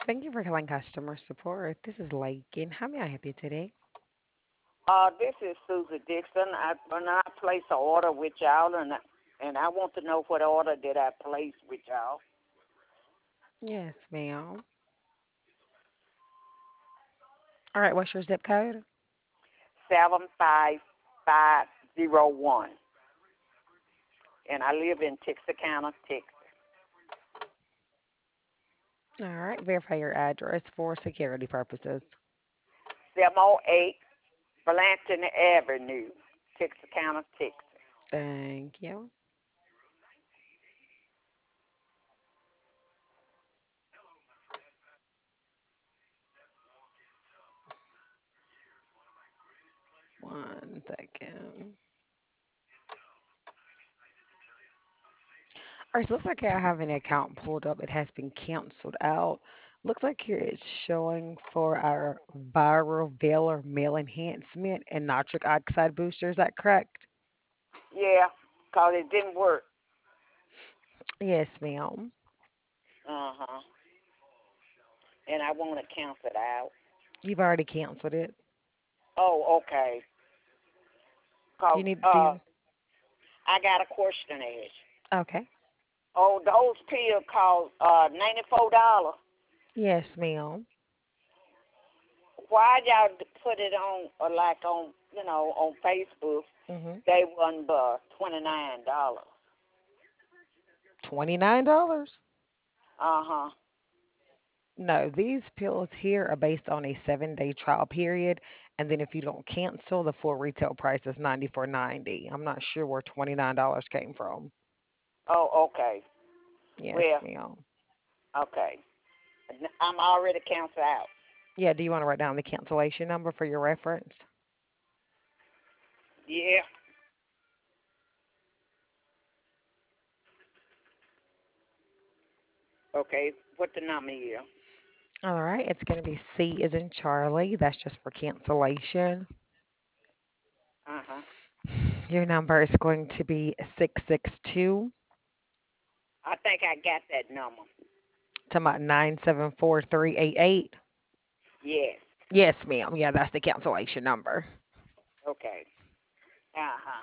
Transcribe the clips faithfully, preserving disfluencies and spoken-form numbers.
Thank you for calling customer support. This is Lakin. How may I help you today? Uh, this is Susie Dixon. I when I place an order with y'all, and and I want to know what order did I place with y'all. Yes, ma'am. All right, what's your zip code? Seven five five zero one, and I live in Texarkana, Texas. All right, verify your address for security purposes. Seven oh eight Blanton Avenue, Texarkana, Texas. Thank you. One second. All right, so looks like I have an account pulled up. It has been canceled out. Looks like here it's showing for our viral Velar male enhancement and nitric oxide booster. Is that correct? Yeah, 'cause it didn't work. Yes, ma'am. Uh huh. And I want to cancel it out. You've already canceled it. Oh, okay. Do you 'Cause need, do uh, you, I got a question, Ash. okay. Oh, those pills cost uh ninety four dollars. Yes, ma'am. Why y'all d- put it on uh, like on you know on Facebook? Mm-hmm. They wasn't but twenty nine dollars. twenty-nine dollars. Uh huh. No, these pills here are based on a seven day trial period. And then if you don't cancel, the full retail price is ninety-four ninety. I'm not sure where twenty-nine dollars came from. Oh, okay. Yes, Well, ma'am. okay. N- I'm already canceled out. Yeah, do you want to write down the cancellation number for your reference? Yeah. Okay. What the number is? All right, it's going to be C is in Charlie. That's just for cancellation. Uh huh. Your number is going to be six six two I think I got that number. to my nine seven four three eight eight. Yes. Yes, ma'am. Yeah, that's the cancellation number. Okay. Uh huh.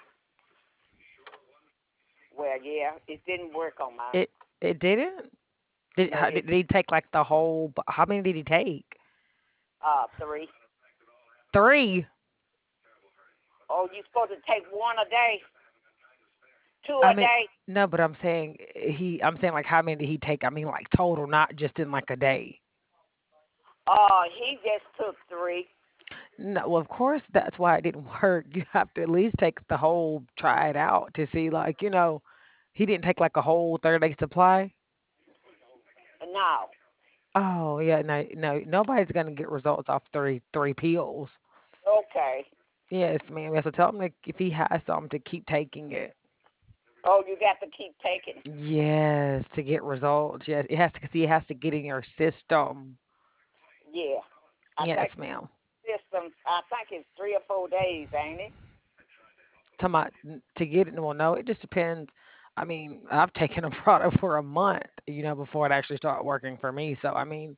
Well, yeah, it didn't work on my. It it didn't? Did, No, how, it did he take like the whole? b- How many did he take? uh three. Three. Oh, you supposed to take one a day, two I a mean, day. no, but I'm saying he. I'm saying like how many did he take? I mean like total, not just in like a day. Uh, he just took three. No, well, of course that's why it didn't work. You have to at least take the whole, try it out to see like you know, he didn't take like a whole thirty day supply. No. Oh yeah, no, no, nobody's gonna get results off three three pills. Okay. Yes, ma'am. Yes, so tell him to, if he has some to keep taking it. Oh, you got to keep taking. Yes, to get results. Yes, it has to, 'cause he has to get in your system. Yeah. I think Yes, ma'am. system. I think it's three or four days, ain't it? To my to get it, well, no, it just depends. I mean, I've taken a product for a month, you know, before it actually started working for me. So, I mean,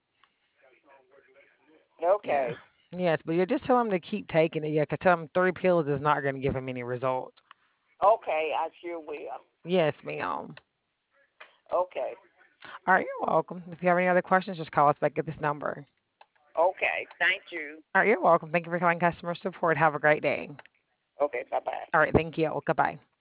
yeah. Okay. Yes, but yeah, just tell him to keep taking it. Yeah, 'cause tell him three pills is not going to give him any results. Okay. I sure will. Yes, ma'am. Okay. All right, you're welcome. If you have any other questions, just call us back at this number. Okay. Thank you. All right, you're welcome. Thank you for calling customer support. Have a great day. Okay. Bye bye. All right, thank you. Goodbye.